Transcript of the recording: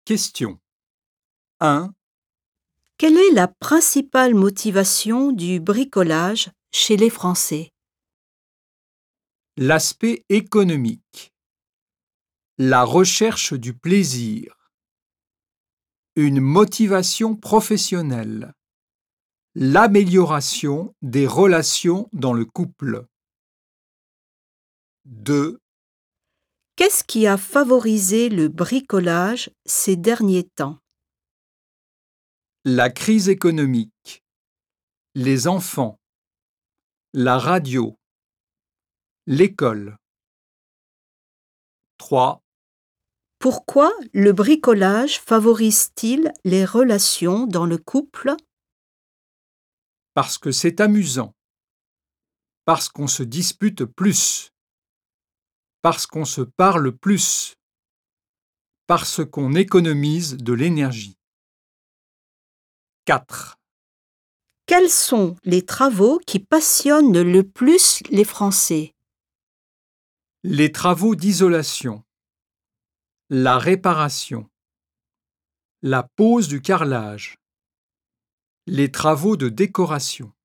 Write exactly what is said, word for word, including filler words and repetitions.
Question un. Quelle est la principale motivation du bricolage chez les Français? L'aspect économique. La recherche du plaisir. Une motivation professionnelle. L'amélioration des relations dans le couple. deux. Qu'est-ce qui a favorisé le bricolage ces derniers temps? La crise économique. Les enfants. La radio. L'école. trois. Pourquoi le bricolage favorise-t-il les relations dans le couple? Parce que c'est amusant. Parce qu'on se dispute plus. Parce qu'on se parle plus. Parce qu'on économise de l'énergie. quatre. Quels sont les travaux qui passionnent le plus les Français? Les travaux d'isolation. La réparation. La pose du carrelage. Les travaux de décoration.